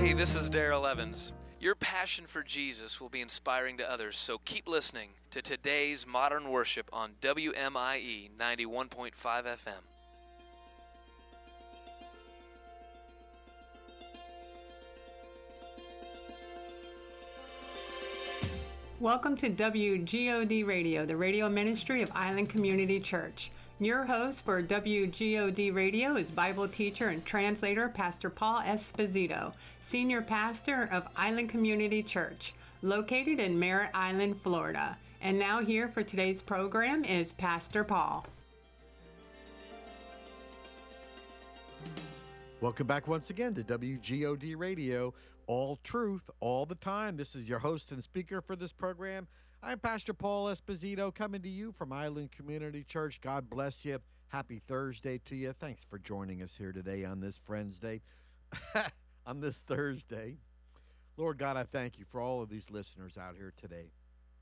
Hey, this is Daryl Evans. Your passion for Jesus will be inspiring to others, so keep listening to today's Modern Worship on WMIE 91.5 FM. Welcome to WGOD Radio, the radio ministry of Island Community Church. Your host for WGOD Radio is Bible teacher and translator Pastor Paul Esposito, senior pastor of Island Community Church, located in Merritt Island, Florida. And now here for today's program is Pastor Paul. Welcome back once again to WGOD Radio, all truth, all the time. This is your host and speaker for this program. I'm Pastor Paul Esposito, coming to you from Island Community Church. God bless you. Happy Thursday to you. Thanks for joining us here today on this Friends Day, on this Thursday. Lord God, I thank you for all of these listeners out here today.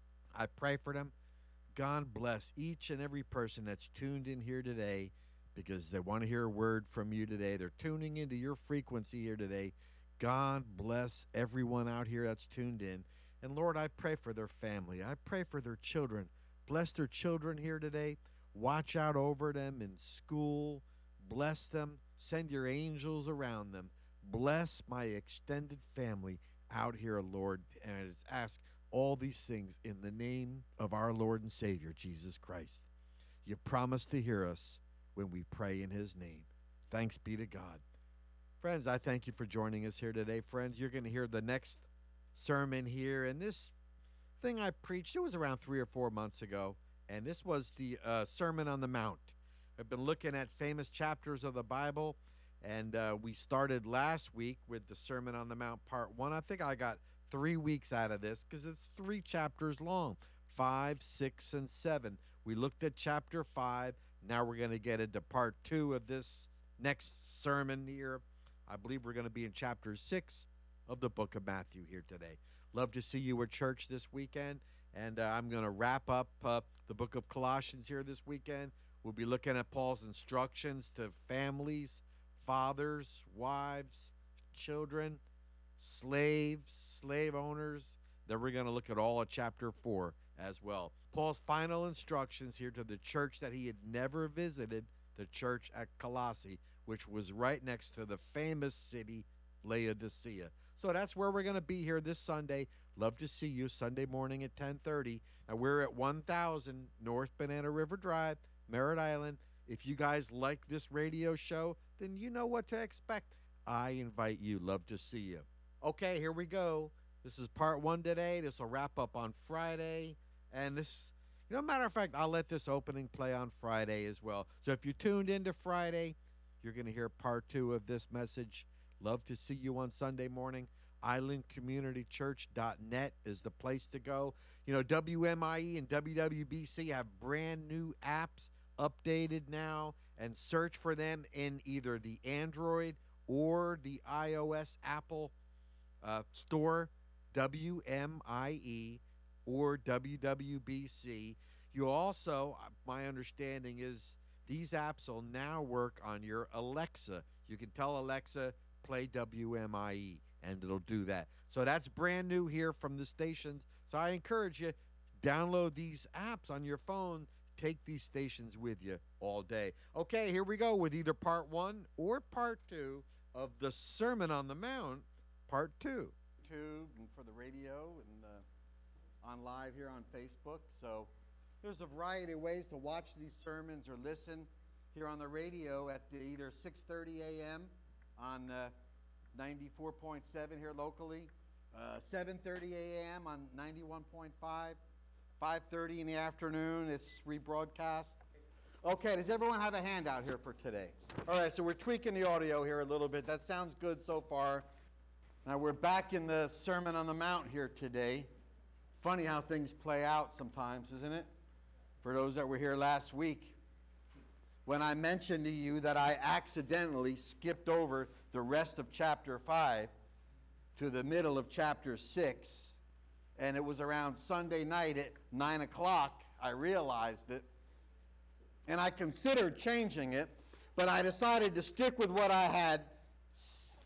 I pray for them. God bless each and every person that's tuned in here today, because they want to hear a word from you today. They're tuning into your frequency here today. God bless everyone out here that's tuned in. And Lord, I pray for their family. I pray for their children. Bless their children here today. Watch out over them in school. Bless them. Send your angels around them. Bless my extended family out here, Lord. And I just ask all these things in the name of our Lord and Savior, Jesus Christ. You promised to hear us when we pray in his name. Thanks be to God. Friends, I thank you for joining us here today. Friends, you're going to hear the next sermon here. And this thing I preached, it was around 3 or 4 months ago. And this was the Sermon on the Mount. I've been looking at famous chapters of the Bible. And we started last week with the Sermon on the Mount Part 1. I think I got 3 weeks out of this because it's 3 chapters long, 5, 6, and 7. We looked at chapter 5. Now we're going to get into part 2 of this next sermon here. I believe we're going to be in chapter 6 of the book of Matthew here today. Love to see you at church this weekend. And I'm going to wrap up the book of Colossians here this weekend. We'll be looking at Paul's instructions to families, fathers, wives, children, slaves, slave owners. Then we're going to look at all of chapter 4 as well. Paul's final instructions here to the church that he had never visited, the church at Colossae, which was right next to the famous city Laodicea. So that's where we're going to be here this Sunday. Love to see you Sunday morning at 10:30. And we're at 1000 North Banana River Drive, Merritt Island. If you guys like this radio show, then you know what to expect. I invite you. Love to see you. Okay, here we go. This is part 1 today. This will wrap up on Friday. And this, matter of fact, I'll let this opening play on Friday as well. So if you tuned into Friday, you're going to hear part 2 of this message. Love to see you on Sunday morning. IslandCommunityChurch.net is the place to go. WMIE and WWBC have brand new apps updated now, and search for them in either the Android or the iOS Apple store, WMIE or WWBC. You also, my understanding is these apps will now work on your Alexa. You can tell Alexa, play WMIE, and it'll do that. So that's brand new here from the stations. So I encourage you, download these apps on your phone. Take these stations with you all day. Okay, here we go with either part 1 or part 2 of the Sermon on the Mount, part 2. And for the radio and on live here on Facebook. So there's a variety of ways to watch these sermons or listen here on the radio at either 6:30 a.m. on 94.7 here locally, 7:30 a.m. on 91.5, 5:30 in the afternoon, it's rebroadcast. Okay, does everyone have a handout here for today? All right, so we're tweaking the audio here a little bit. That sounds good so far. Now we're back in the Sermon on the Mount here today. Funny how things play out sometimes, isn't it? For those that were here last week, when I mentioned to you that I accidentally skipped over the rest of chapter 5 to the middle of chapter 6, and it was around Sunday night at 9 o'clock, I realized it, and I considered changing it, but I decided to stick with what I had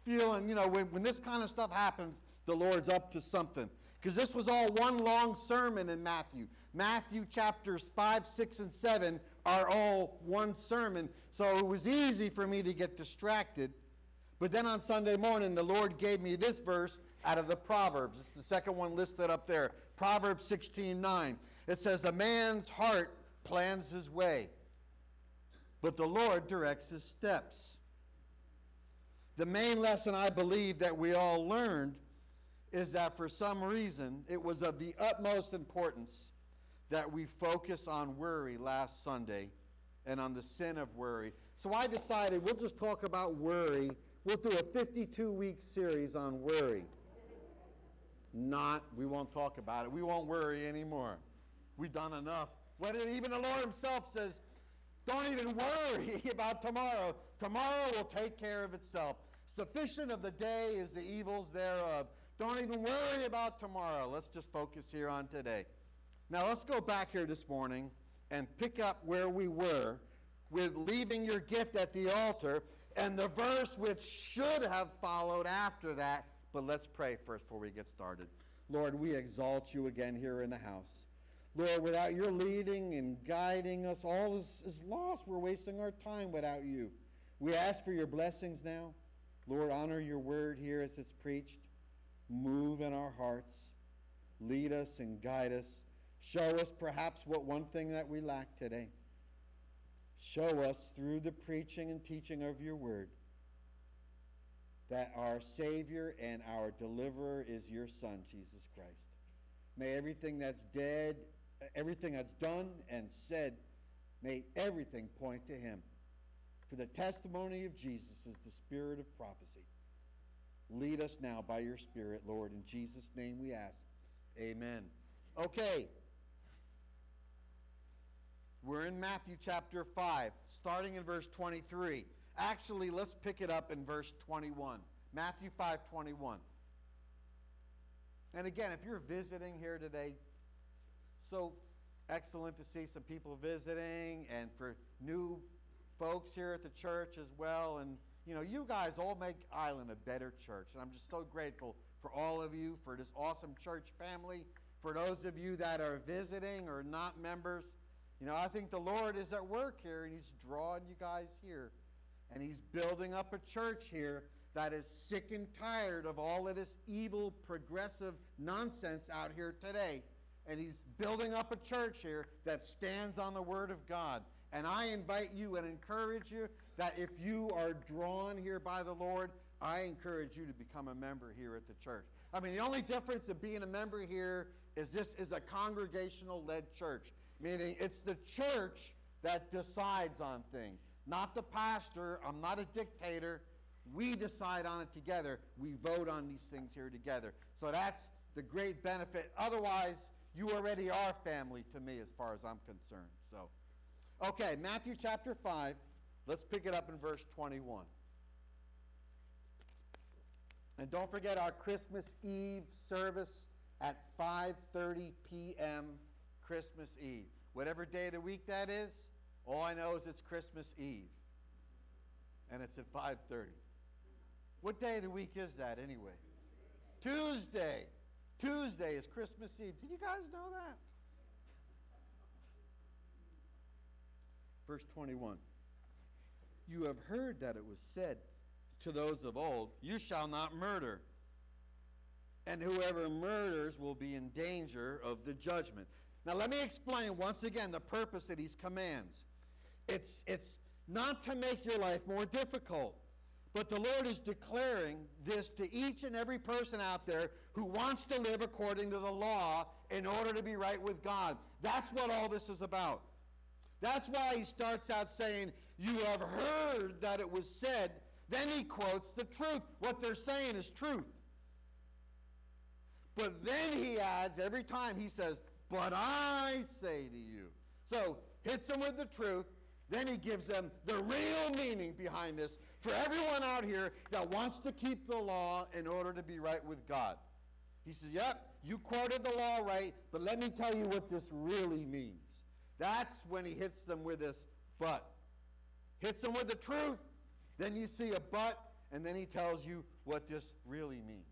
feeling, when this kind of stuff happens, the Lord's up to something. Because this was all one long sermon in Matthew. Matthew chapters 5, 6, and 7 are all one sermon. So it was easy for me to get distracted. But then on Sunday morning, the Lord gave me this verse out of the Proverbs. It's the second one listed up there. Proverbs 16:9. It says, "A man's heart plans his way, but the Lord directs his steps." The main lesson I believe that we all learned is that for some reason it was of the utmost importance that we focus on worry last Sunday and on the sin of worry. So I decided we'll just talk about worry. We'll do a 52-week series on worry. We won't talk about it. We won't worry anymore. We've done enough. Even the Lord himself says, don't even worry about tomorrow. Tomorrow will take care of itself. Sufficient of the day is the evils thereof. Don't even worry about tomorrow. Let's just focus here on today. Now let's go back here this morning and pick up where we were with leaving your gift at the altar and the verse which should have followed after that. But let's pray first before we get started. Lord, we exalt you again here in the house. Lord, without your leading and guiding us, all is lost. We're wasting our time without you. We ask for your blessings now. Lord, honor your word here as it's preached. Move in our hearts. Lead us and guide us. Show us perhaps what one thing that we lack today. Show us through the preaching and teaching of your word that our Savior and our Deliverer is your Son, Jesus Christ. May everything that's dead, everything that's done and said, may everything point to him. For the testimony of Jesus is the spirit of prophecy. Lead us now by your Spirit, Lord. In Jesus' name we ask. Amen. Okay. We're in Matthew chapter 5, starting in verse 23. Actually, let's pick it up in verse 21. Matthew 5:21. And again, if you're visiting here today, so excellent to see some people visiting, and for new folks here at the church as well. And, you guys all make Island a better church. And I'm just so grateful for all of you, for this awesome church family. For those of you that are visiting or not members, I think the Lord is at work here, and he's drawing you guys here. And he's building up a church here that is sick and tired of all of this evil, progressive nonsense out here today. And he's building up a church here that stands on the Word of God. And I invite you and encourage you that if you are drawn here by the Lord, I encourage you to become a member here at the church. I mean, the only difference of being a member here is this is a congregational-led church, meaning it's the church that decides on things, not the pastor. I'm not a dictator. We decide on it together. We vote on these things here together. So that's the great benefit. Otherwise, you already are family to me as far as I'm concerned. So, okay, Matthew chapter 5. Let's pick it up in verse 21. And don't forget our Christmas Eve service at 5:30 p.m. Christmas Eve. Whatever day of the week that is, all I know is it's Christmas Eve. And it's at 5:30. What day of the week is that anyway? Tuesday. Tuesday is Christmas Eve. Did you guys know that? Verse 21. You have heard that it was said to those of old, you shall not murder. And whoever murders will be in danger of the judgment. Now let me explain once again the purpose of these commands. It's not to make your life more difficult, but the Lord is declaring this to each and every person out there who wants to live according to the law in order to be right with God. That's what all this is about. That's why he starts out saying, you have heard that it was said. Then he quotes the truth. What they're saying is truth. But then he adds, every time he says, but I say to you. So hits them with the truth. Then he gives them the real meaning behind this for everyone out here that wants to keep the law in order to be right with God. He says, yep, you quoted the law right, but let me tell you what this really means. That's when he hits them with this but. Hits them with the truth, then you see a but, and then he tells you what this really means.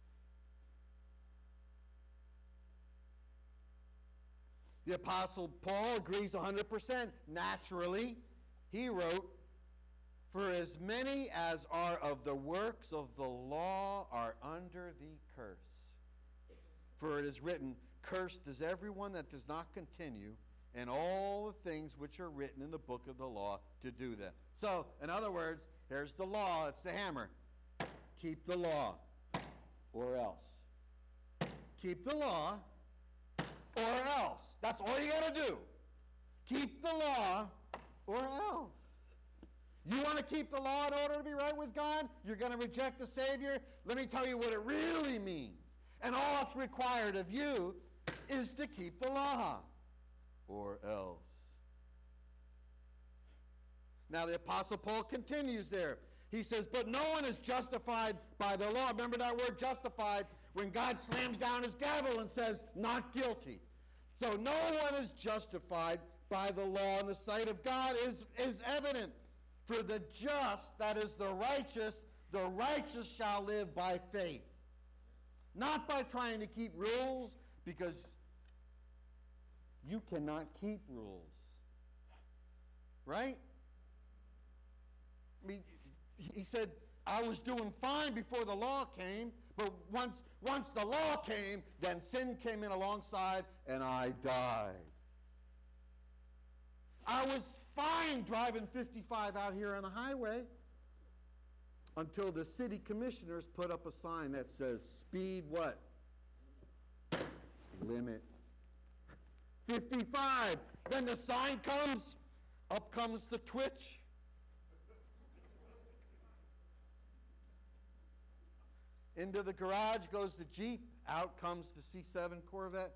The Apostle Paul agrees 100%. Naturally, he wrote, "For as many as are of the works of the law are under the curse. For it is written, Cursed is everyone that does not continue in all the things which are written in the book of the law to do them." So, in other words, here's the law. It's the hammer. Keep the law, or else. Keep the law, or else. That's all you got to do. Keep the law, or else. You want to keep the law in order to be right with God? You're going to reject the Savior? Let me tell you what it really means. And all that's required of you is to keep the law, or else. Now the Apostle Paul continues there. He says, "But no one is justified by the law." Remember that word justified, when God slams down his gavel and says, "Not guilty." So no one is justified by the law in the sight of God is evident. For the just, that is the righteous shall live by faith. Not by trying to keep rules, because you cannot keep rules. Right? I mean, he said, "I was doing fine before the law came, but once the law came, then sin came in alongside, and I died. I was fine driving 55 out here on the highway until the city commissioners put up a sign that says, speed what? Limit. 55. Then the sign comes, up comes the twitch. Into the garage goes the Jeep, out comes the C7 Corvette.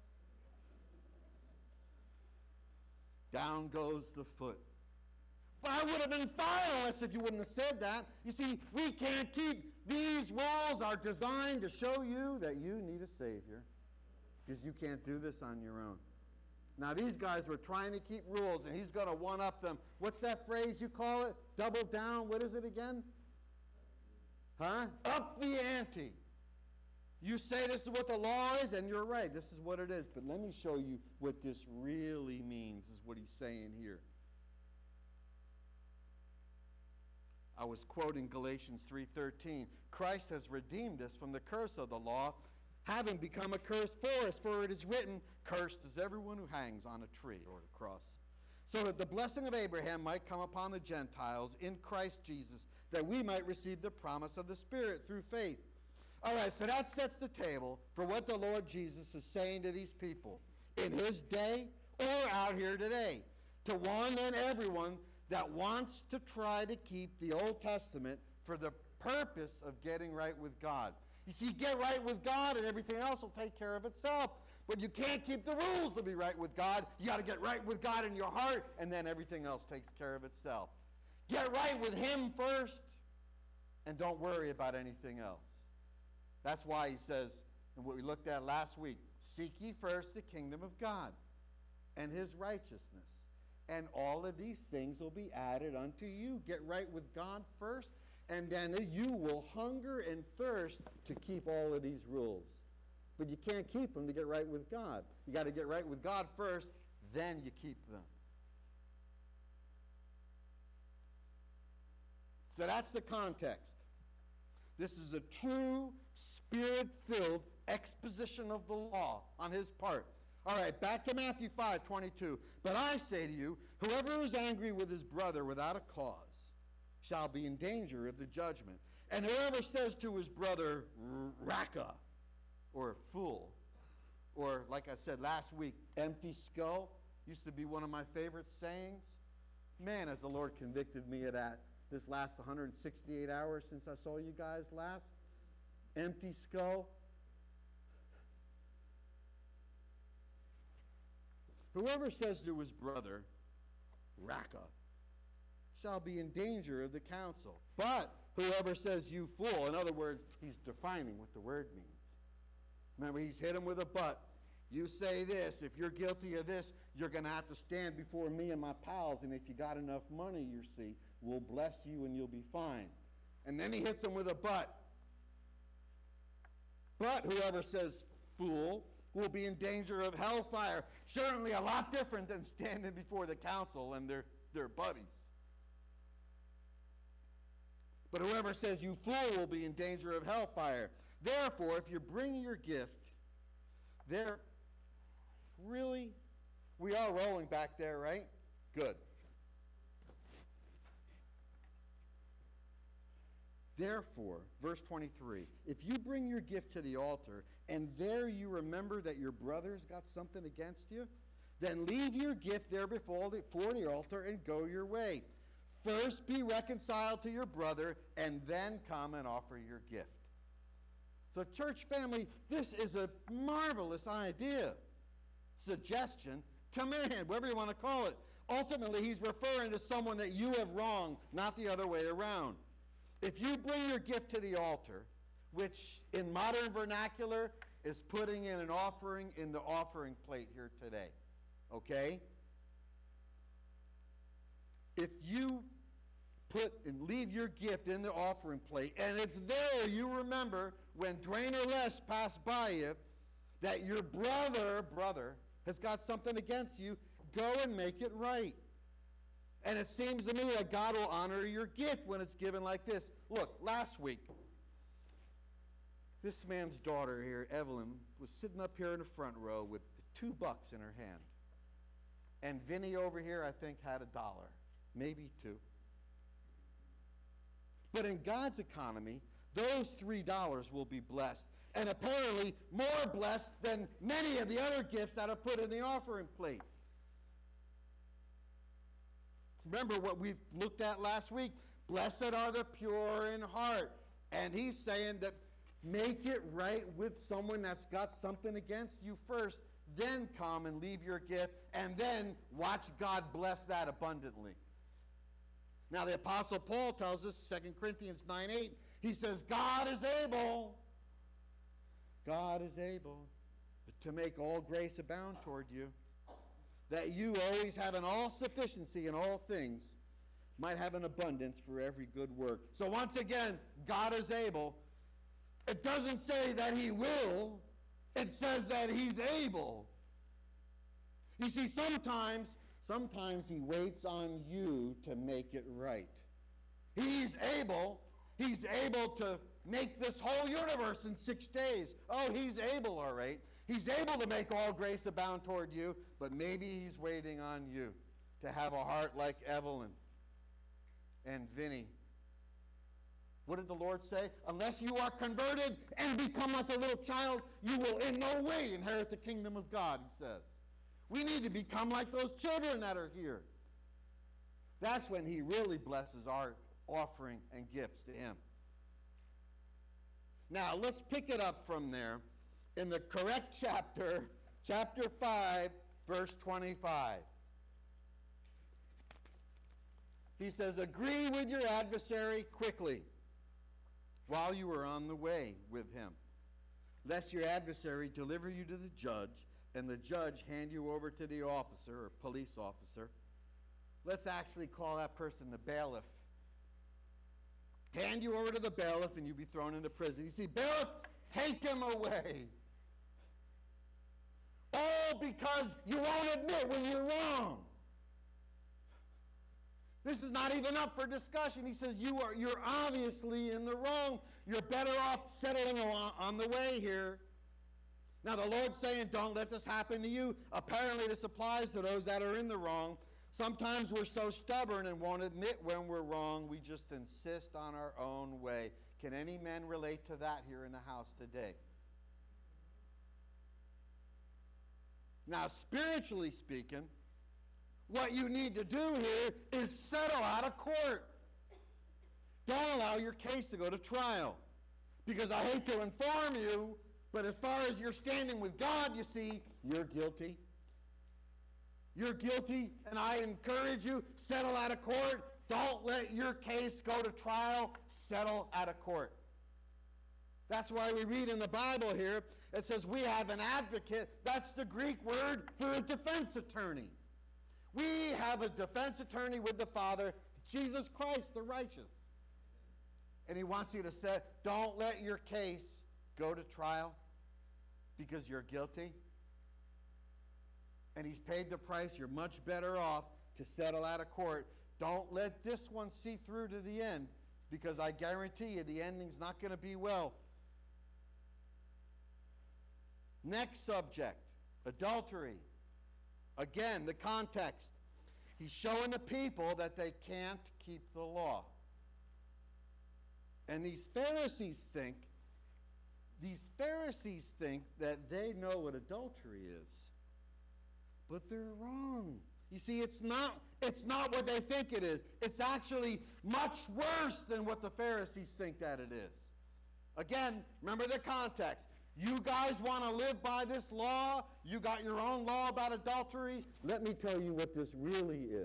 Down goes the foot. But I would have been fine unless if you wouldn't have said that. You see, we can't keep, these rules are designed to show you that you need a Savior, because you can't do this on your own. Now these guys were trying to keep rules, and he's going to one-up them. What's that phrase you call it? Double down, what is it again? Huh? Up the ante. You say this is what the law is, and you're right. This is what it is. But let me show you what this really means, is what he's saying here. I was quoting Galatians 3:13. Christ has redeemed us from the curse of the law, having become a curse for us. For it is written, cursed is everyone who hangs on a tree or a cross. So that the blessing of Abraham might come upon the Gentiles in Christ Jesus, that we might receive the promise of the Spirit through faith. All right, so that sets the table for what the Lord Jesus is saying to these people in his day or out here today, to one and everyone that wants to try to keep the Old Testament for the purpose of getting right with God. You see, get right with God and everything else will take care of itself. But you can't keep the rules to be right with God. You got to get right with God in your heart, and then everything else takes care of itself. Get right with him first, and don't worry about anything else. That's why he says, and what we looked at last week, seek ye first the kingdom of God and his righteousness, and all of these things will be added unto you. Get right with God first, and then you will hunger and thirst to keep all of these rules. But you can't keep them to get right with God. You got to get right with God first, then you keep them. So that's the context. This is a true, spirit-filled exposition of the law on his part. All right, back to Matthew 5:22. But I say to you, whoever is angry with his brother without a cause shall be in danger of the judgment. And whoever says to his brother, Raka, or fool, or like I said last week, empty skull, used to be one of my favorite sayings. Man, has the Lord convicted me of that this last 168 hours since I saw you guys last. Empty skull. Whoever says to his brother, Raka, shall be in danger of the council. But whoever says you fool, in other words, he's defining what the word means. Remember, he's hit him with a but. You say this, if you're guilty of this, you're going to have to stand before me and my pals, and if you got enough money, you see, we'll bless you and you'll be fine. And then he hits him with a but. But whoever says fool will be in danger of hellfire. Certainly a lot different than standing before the council and their buddies. But whoever says you fool will be in danger of hellfire. Therefore, if you're bringing your gift, really, we are rolling back there, right? Good. Therefore, verse 23, if you bring your gift to the altar, and there you remember that your brother's got something against you, then leave your gift there before the altar and go your way. First be reconciled to your brother, and then come and offer your gift. So, church family, this is a marvelous idea, suggestion, command, whatever you want to call it. Ultimately, he's referring to someone that you have wronged, not the other way around. If you bring your gift to the altar, which in modern vernacular is putting in an offering in the offering plate here today, okay? If you put and leave your gift in the offering plate, and it's there, you remember when Dwayne or Les passed by you, that your brother has got something against you, go and make it right. And it seems to me that God will honor your gift when it's given like this. Look, last week, this man's daughter here, Evelyn, was sitting up here in the front row with $2 in her hand. And Vinny over here, I think, had $1, maybe 2. But in God's economy, those $3 will be blessed. And apparently more blessed than many of the other gifts that are put in the offering plate. Remember what we looked at last week? Blessed are the pure in heart. And he's saying that make it right with someone that's got something against you first, then come and leave your gift, and then watch God bless that abundantly. Now the Apostle Paul tells us, 2 Corinthians 9:8, he says, God is able to make all grace abound toward you, that you always have an all sufficiency in all things, might have an abundance for every good work. So once again, God is able. It doesn't say that he will. It says that he's able. You see, sometimes he waits on you to make it right. He's able to make this whole universe in 6 days. Oh, he's able, all right. He's able to make all grace abound toward you, but maybe he's waiting on you to have a heart like Evelyn and Vinny. What did the Lord say? Unless you are converted and become like a little child, you will in no way inherit the kingdom of God, he says. We need to become like those children that are here. That's when he really blesses our offering and gifts to him. Now, let's pick it up from there in the correct chapter, chapter 5, verse 25. He says, agree with your adversary quickly while you are on the way with him, lest your adversary deliver you to the judge, and the judge hand you over to the officer or police officer. Let's actually call that person the bailiff. Hand you over to the bailiff and you be thrown into prison. You see, bailiff, take him away. All because you won't admit when you're wrong. This is not even up for discussion. He says you're obviously in the wrong. You're better off settling on the way here. Now the Lord's saying, don't let this happen to you. Apparently this applies to those that are in the wrong. Sometimes we're so stubborn and won't admit when we're wrong, we just insist on our own way. Can any men relate to that here in the house today? Now, spiritually speaking, what you need to do here is settle out of court. Don't allow your case to go to trial. Because I hate to inform you, but as far as you're standing with God, you see, you're guilty. You're guilty, and I encourage you, settle out of court. Don't let your case go to trial. Settle out of court. That's why we read in the Bible here, it says we have an advocate. That's the Greek word for a defense attorney. We have a defense attorney with the Father, Jesus Christ the righteous. And he wants you to say, don't let your case go to trial because you're guilty, and he's paid the price, you're much better off to settle out of court. Don't let this one see through to the end, because I guarantee you the ending's not going to be well. Next subject, adultery. Again, the context. He's showing the people that they can't keep the law. And these Pharisees think that they know what adultery is. But they're wrong. You see, it's not what they think it is. It's actually much worse than what the Pharisees think that it is. Again, remember the context. You guys want to live by this law? You got your own law about adultery? Let me tell you what this really is.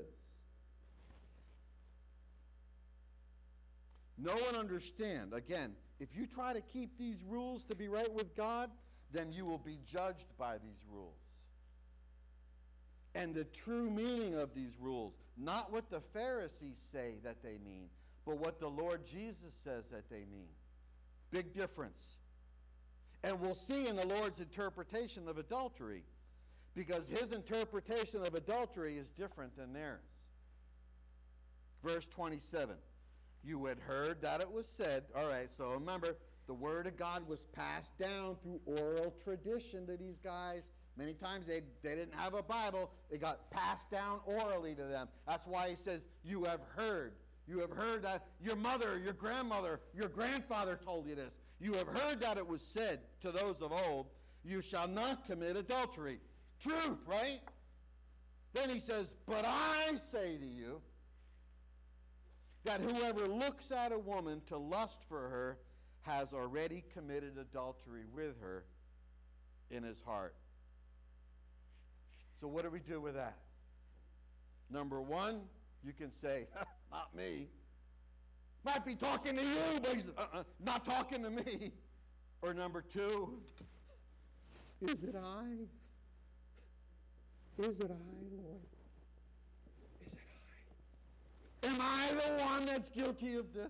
Know and understand, again, if you try to keep these rules to be right with God, then you will be judged by these rules. And the true meaning of these rules, not what the Pharisees say that they mean, but what the Lord Jesus says that they mean. Big difference. And we'll see in the Lord's interpretation of adultery, because his interpretation of adultery is different than theirs. Verse 27. You had heard that it was said. All right, so remember, the word of God was passed down through oral tradition to these guys. Many times they didn't have a Bible. It got passed down orally to them. That's why he says, you have heard. You have heard that your mother, your grandmother, your grandfather told you this. You have heard that it was said to those of old, you shall not commit adultery. Truth, right? Then he says, but I say to you that whoever looks at a woman to lust for her has already committed adultery with her in his heart. So what do we do with that? Number one, you can say, not me. Might be talking to you, but he's not talking to me. Or number two, is it I? Is it I, Lord? Is it I? Am I the one that's guilty of this?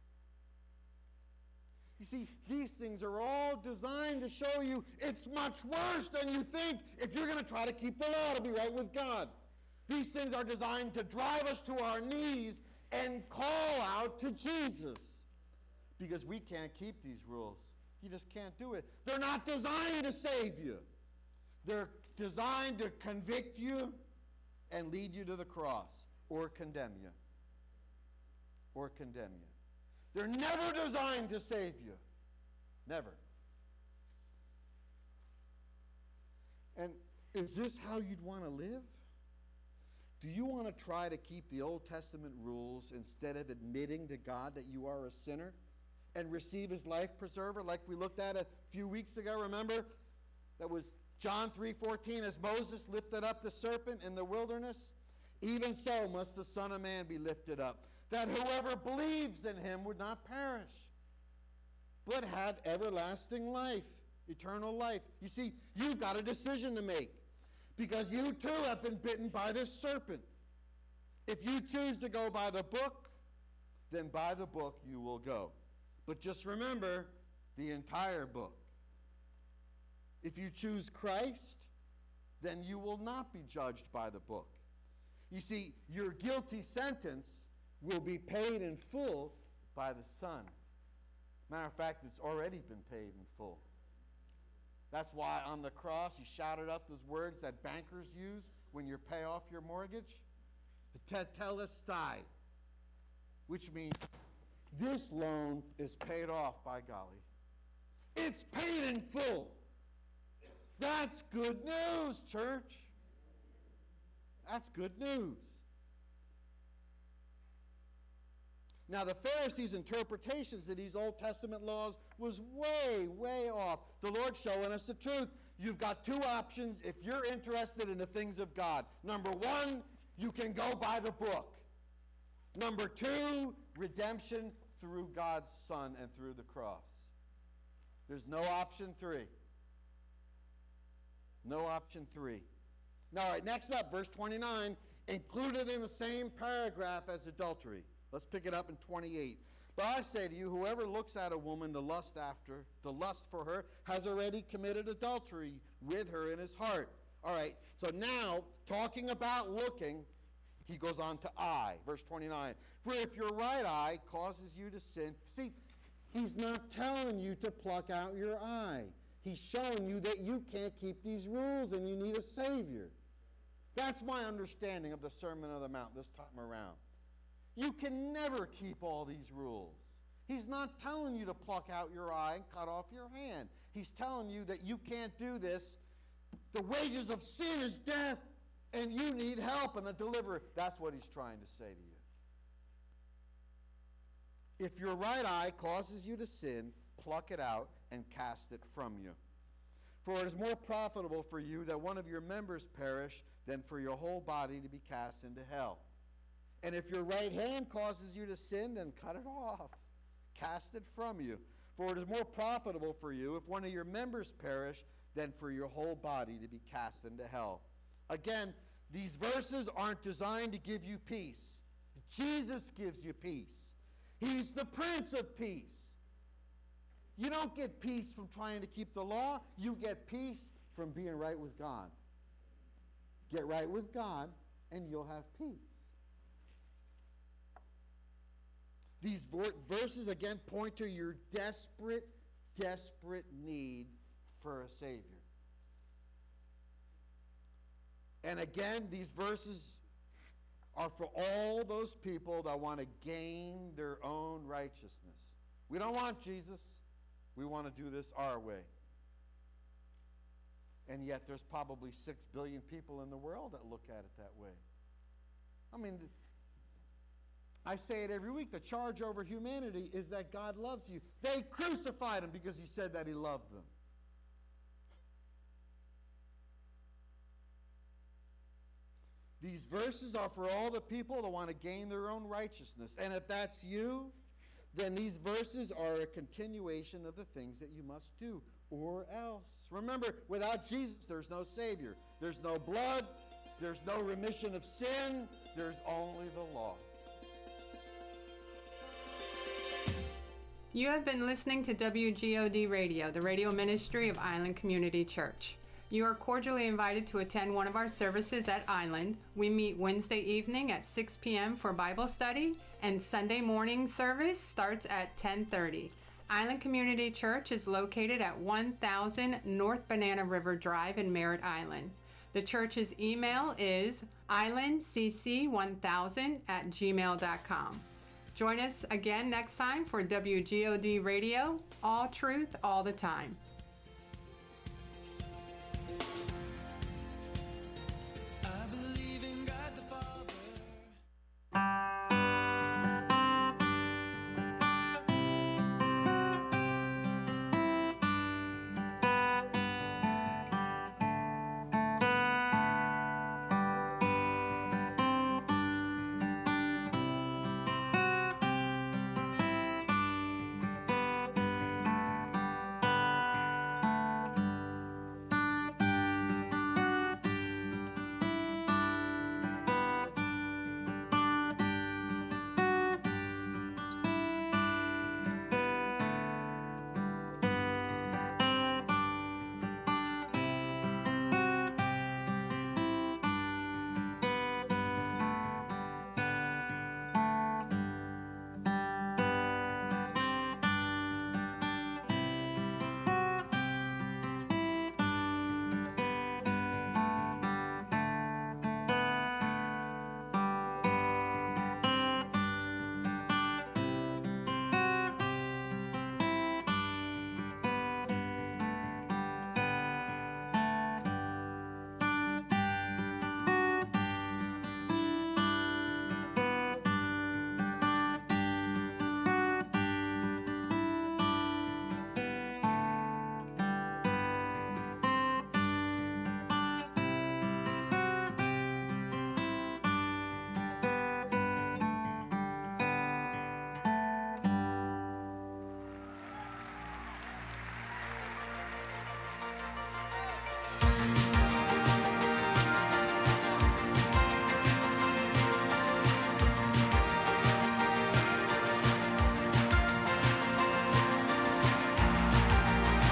You see, these things are all designed to show you it's much worse than you think if you're going to try to keep the law to be right with God. These things are designed to drive us to our knees and call out to Jesus. Because we can't keep these rules. You just can't do it. They're not designed to save you. They're designed to convict you and lead you to the cross or condemn you. Or condemn you. They're never designed to save you. Never. And is this how you'd want to live? Do you want to try to keep the Old Testament rules instead of admitting to God that you are a sinner and receive his life preserver like we looked at a few weeks ago? Remember? That was John 3:14, as Moses lifted up the serpent in the wilderness, even so must the Son of Man be lifted up, that whoever believes in him would not perish, but have everlasting life, eternal life. You see, you've got a decision to make, because you too have been bitten by this serpent. If you choose to go by the book, then by the book you will go. But just remember the entire book. If you choose Christ, then you will not be judged by the book. You see, your guilty sentence will be paid in full by the Son. Matter of fact, it's already been paid in full. That's why on the cross he shouted out those words that bankers use when you pay off your mortgage. Tetelestai, which means this loan is paid off by golly. It's paid in full. That's good news, church. That's good news. Now, the Pharisees' interpretations of these Old Testament laws was way, way off. The Lord's showing us the truth. You've got two options if you're interested in the things of God. Number one, you can go by the book. Number two, redemption through God's Son and through the cross. There's no option three. No option three. Now, all right, next up, verse 29, included in the same paragraph as adultery. Let's pick it up in 28. But I say to you, whoever looks at a woman to lust for her, has already committed adultery with her in his heart. All right, so now, talking about looking, he goes on to eye, verse 29. For if your right eye causes you to sin, see, he's not telling you to pluck out your eye. He's showing you that you can't keep these rules and you need a Savior. That's my understanding of the Sermon on the Mount this time around. You can never keep all these rules. He's not telling you to pluck out your eye and cut off your hand. He's telling you that you can't do this. The wages of sin is death, and you need help and a deliverer. That's what he's trying to say to you. If your right eye causes you to sin, pluck it out and cast it from you. For it is more profitable for you that one of your members perish than for your whole body to be cast into hell. And if your right hand causes you to sin, then cut it off. Cast it from you. For it is more profitable for you if one of your members perish than for your whole body to be cast into hell. Again, these verses aren't designed to give you peace. Jesus gives you peace. He's the Prince of Peace. You don't get peace from trying to keep the law. You get peace from being right with God. Get right with God, and you'll have peace. These verses, again, point to your desperate, desperate need for a Savior. And again, these verses are for all those people that want to gain their own righteousness. We don't want Jesus. We want to do this our way. And yet there's probably 6 billion people in the world that look at it that way. I mean, I say it every week. The charge over humanity is that God loves you. They crucified him because he said that he loved them. These verses are for all the people that want to gain their own righteousness. And if that's you, then these verses are a continuation of the things that you must do, or else. Remember, without Jesus, there's no Savior. There's no blood. There's no remission of sin. There's only the law. You have been listening to WGOD Radio, the radio ministry of Island Community Church. You are cordially invited to attend one of our services at Island. We meet Wednesday evening at 6 p.m. for Bible study, and Sunday morning service starts at 10:30. Island Community Church is located at 1000 North Banana River Drive in Merritt Island. The church's email is islandcc1000@gmail.com. Join us again next time for WGOD Radio, all truth, all the time.